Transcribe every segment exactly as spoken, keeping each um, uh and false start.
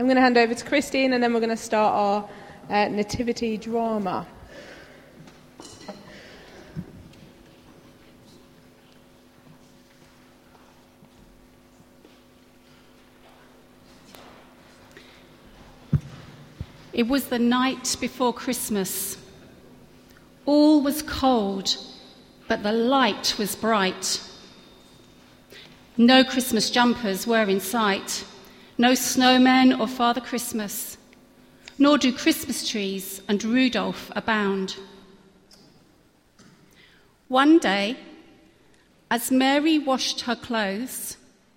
I'm going to hand over to Christine, and then we're going to start our uh, nativity drama. It was the night before Christmas. All was cold, but the light was bright. No Christmas jumpers were in sight, no snowmen or Father Christmas, nor do Christmas trees and Rudolph abound. One day, as Mary washed her clothes,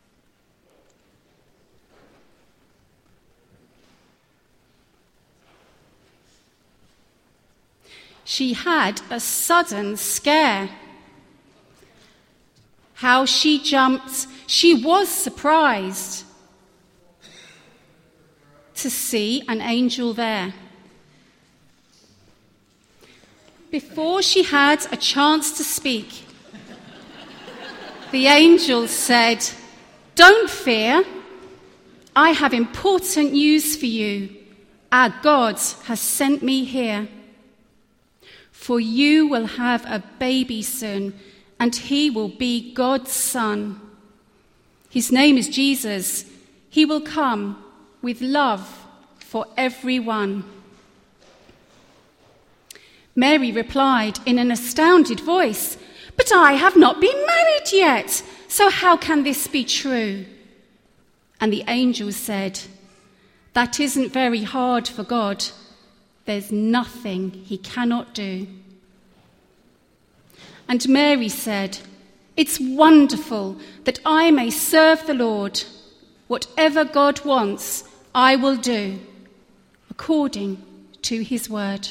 she had a sudden scare. How she jumped, she was surprised to see an angel there. Before she had a chance to speak, the angel said, "Don't fear, I have important news for you. Our God has sent me here. For you will have a baby soon, and he will be God's son. His name is Jesus. He will come with love for everyone." Mary replied in an astounded voice, "But I have not been married yet, so how can this be true?" And the angel said, "That isn't very hard for God. There's nothing he cannot do." And Mary said, "It's wonderful that I may serve the Lord. Whatever God wants, I will do, according to his word."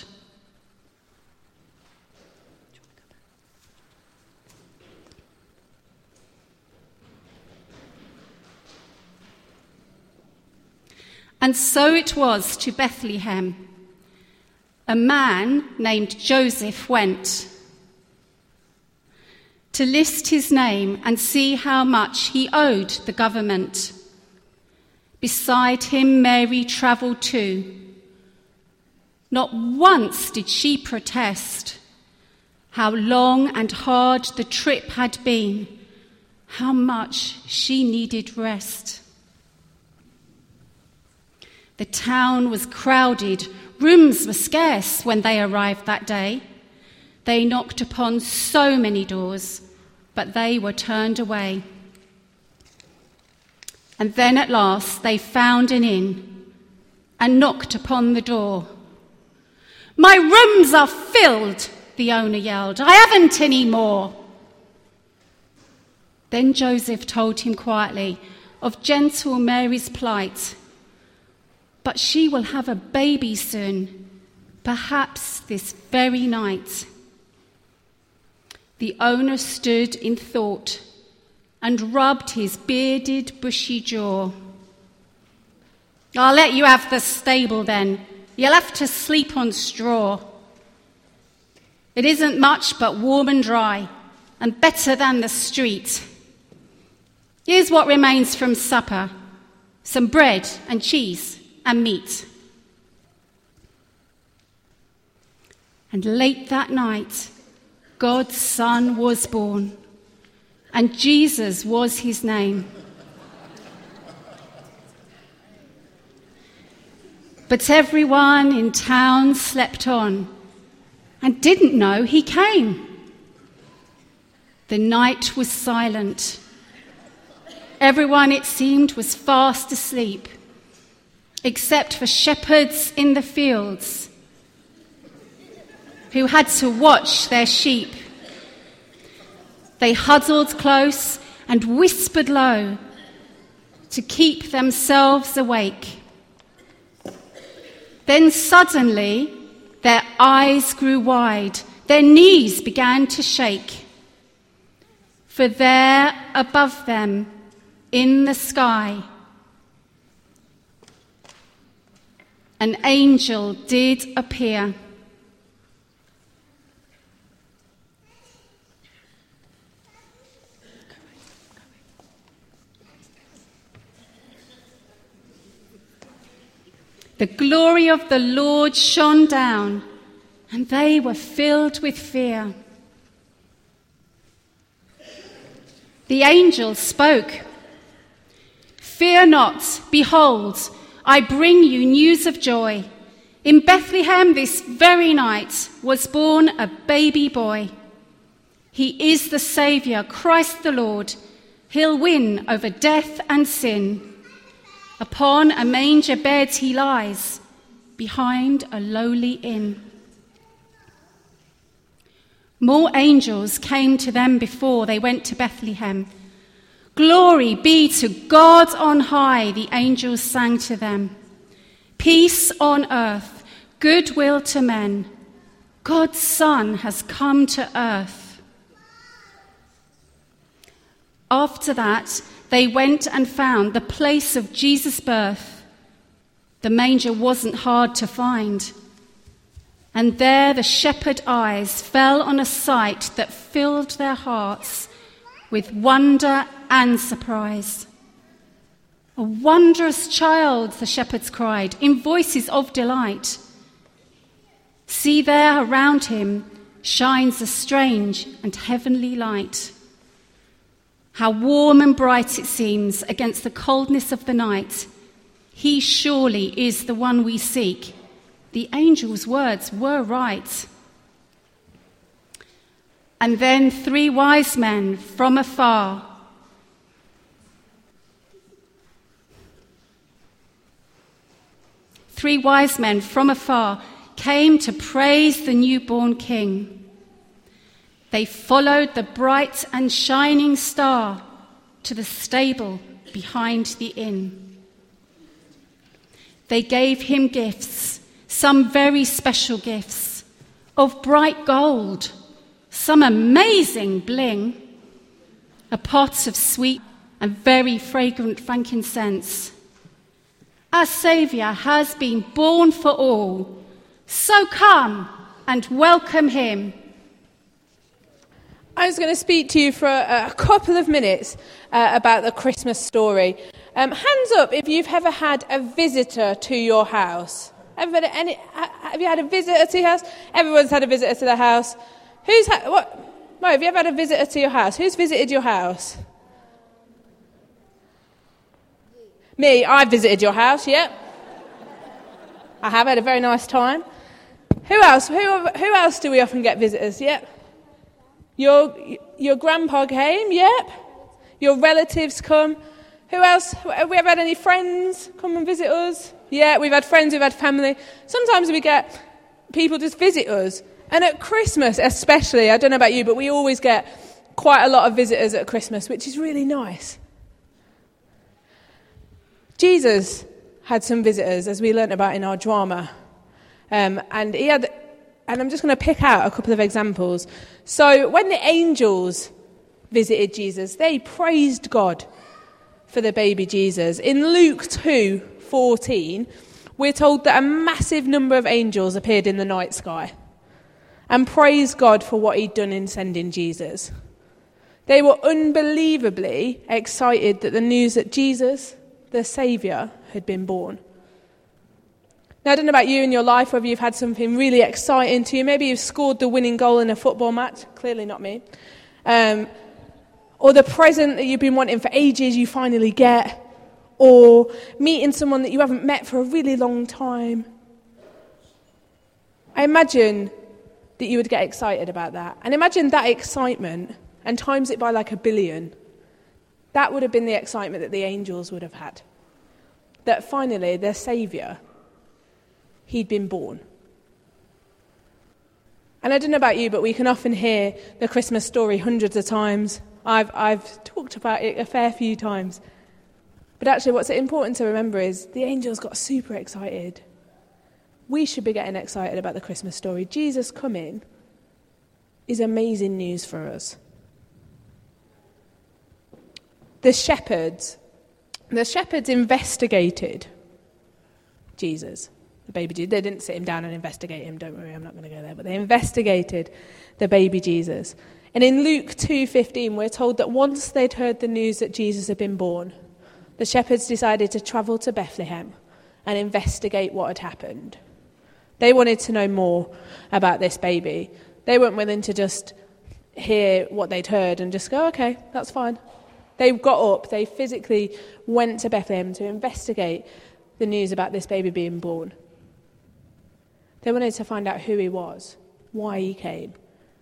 And so it was to Bethlehem. A man named Joseph went to list his name and see how much he owed the government. Beside him, Mary travelled too. Not once did she protest how long and hard the trip had been, how much she needed rest. The town was crowded. Rooms were scarce when they arrived that day. They knocked upon so many doors, but they were turned away. And then at last they found an inn and knocked upon the door. "My rooms are filled," the owner yelled. "I haven't any more." Then Joseph told him quietly of gentle Mary's plight. "But she will have a baby soon, perhaps this very night." The owner stood in thought and rubbed his bearded, bushy jaw. "I'll let you have the stable then. You'll have to sleep on straw. It isn't much but warm and dry, and better than the street. Here's what remains from supper, some bread and cheese and meat." And late that night, God's Son was born, and Jesus was his name. But everyone in town slept on and didn't know he came. The night was silent. Everyone, it seemed, was fast asleep, except for shepherds in the fields who had to watch their sheep. They huddled close and whispered low to keep themselves awake. Then suddenly their eyes grew wide, their knees began to shake. For there above them in the sky, an angel did appear. The glory of the Lord shone down, and they were filled with fear. The angel spoke. Fear not, behold, I bring you news of joy. In Bethlehem this very night was born a baby boy. He is the Saviour, Christ the Lord. He'll win over death and sin. Upon a manger bed he lies, behind a lowly inn. More angels came to them before they went to Bethlehem. Glory be to God on high, the angels sang to them. Peace on earth, goodwill to men. God's Son has come to earth. After that, they went and found the place of Jesus' birth. The manger wasn't hard to find. And there the shepherd eyes fell on a sight that filled their hearts with wonder and surprise. A wondrous child, the shepherds cried, in voices of delight. See there around him shines a strange and heavenly light. How warm and bright it seems against the coldness of the night. He surely is the one we seek. The angel's words were right. And then three wise men from afar Three wise men from afar came to praise the newborn king. They followed the bright and shining star to the stable behind the inn. They gave him gifts, some very special gifts, of bright gold, some amazing bling, a pot of sweet and very fragrant frankincense. Our Saviour has been born for all, so come and welcome him. I was going to speak to you for a, a couple of minutes uh, about the Christmas story. Um, hands up if you've ever had a visitor to your house. Ever had any, have you had a visitor to your house? Everyone's had a visitor to their house. Who's had, what? Mo, have you ever had a visitor to your house? Who's visited your house? Me, I visited your house, yeah. I have had a very nice time. Who else? Who, who else do we often get visitors? Yep. Your your grandpa came, yep. Your relatives come. Who else? Have we ever had any friends come and visit us? Yeah, we've had friends, we've had family. Sometimes we get people just visit us. And at Christmas especially, I don't know about you, but we always get quite a lot of visitors at Christmas, which is really nice. Jesus had some visitors, as we learnt about in our drama. Um, and he had, and I'm just going to pick out a couple of examples. So when the angels visited Jesus, they praised God for the baby Jesus. In Luke two fourteen, we're told that a massive number of angels appeared in the night sky and praised God for what he'd done in sending Jesus. They were unbelievably excited that the news that Jesus, the Saviour, had been born. Now, I don't know about you in your life, whether you've had something really exciting to you. Maybe you've scored the winning goal in a football match. Clearly not me. Um, or the present that you've been wanting for ages you finally get. Or meeting someone that you haven't met for a really long time. I imagine that you would get excited about that. And imagine that excitement and times it by like a billion. That would have been the excitement that the angels would have had. That finally their Saviour, he'd been born. And I don't know about you, but we can often hear the Christmas story hundreds of times. I've I've talked about it a fair few times. But actually what's important to remember is the angels got super excited. We should be getting excited about the Christmas story. Jesus coming is amazing news for us. The shepherds, the shepherds investigated Jesus. The baby Jesus. They didn't sit him down and investigate him. Don't worry, I'm not going to go there. But they investigated the baby Jesus. And in Luke two fifteen, we're told that once they'd heard the news that Jesus had been born, the shepherds decided to travel to Bethlehem and investigate what had happened. They wanted to know more about this baby. They weren't willing to just hear what they'd heard and just go, okay, that's fine. They got up, they physically went to Bethlehem to investigate the news about this baby being born. They wanted to find out who he was, why he came.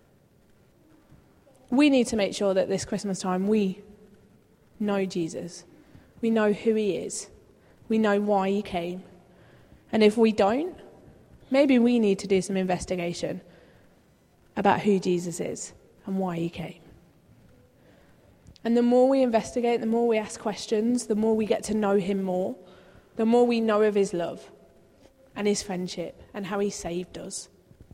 We need to make sure that this Christmas time we know Jesus. We know who he is. We know why he came. And if we don't, maybe we need to do some investigation about who Jesus is and why he came. And the more we investigate, the more we ask questions, the more we get to know him more, the more we know of his love and his friendship and how he saved us.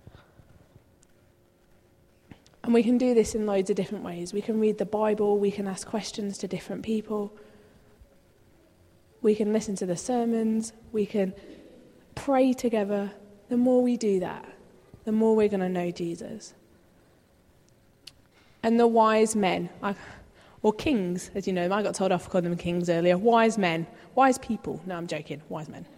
And we can do this in loads of different ways. We can read the Bible, we can ask questions to different people, we can listen to the sermons, we can pray together. The more we do that, the more we're going to know Jesus. And the wise men, or kings, as you know, I got told off for calling them kings earlier, wise men, wise people. No, I'm joking, wise men.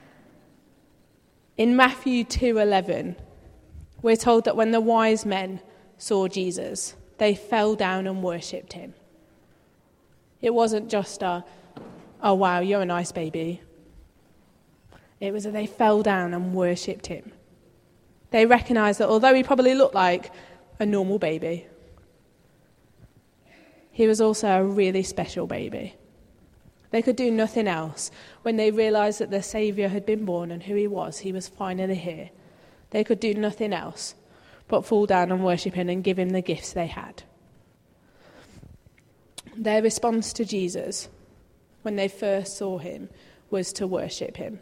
In Matthew two eleven, we're told that when the wise men saw Jesus, they fell down and worshipped him. It wasn't just a, oh wow, you're a nice baby. It was that they fell down and worshipped him. They recognised that although he probably looked like a normal baby, he was also a really special baby. They could do nothing else when they realised that their Saviour had been born and who he was. He was finally here. They could do nothing else but fall down and worship him and give him the gifts they had. Their response to Jesus when they first saw him was to worship him.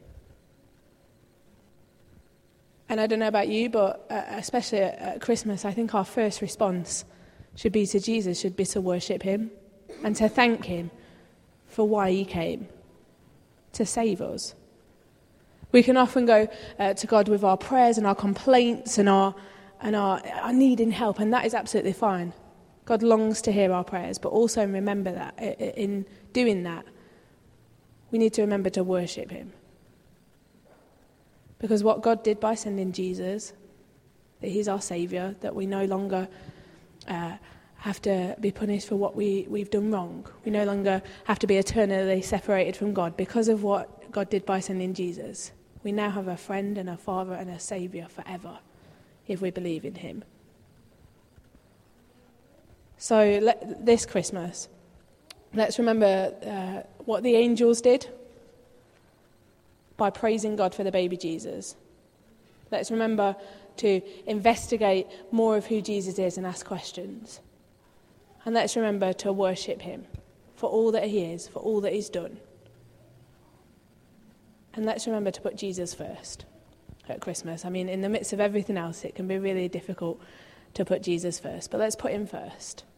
And I don't know about you, but uh, especially at, at Christmas, I think our first response should be to Jesus, should be to worship him and to thank him for why he came, to save us. We can often go uh, to God with our prayers and our complaints and our and our, our needing help, and that is absolutely fine. God longs to hear our prayers, but also remember that in doing that, we need to remember to worship him. Because what God did by sending Jesus, that he's our Saviour, that we no longer uh, have to be punished for what we, we've done wrong. We no longer have to be eternally separated from God because of what God did by sending Jesus. We now have a friend and a Father and a Saviour forever if we believe in him. So let, this Christmas, let's remember uh, what the angels did by praising God for the baby Jesus. Let's remember to investigate more of who Jesus is and ask questions. And let's remember to worship him for all that he is, for all that he's done. And let's remember to put Jesus first at Christmas. I mean, in the midst of everything else, it can be really difficult to put Jesus first, but let's put him first.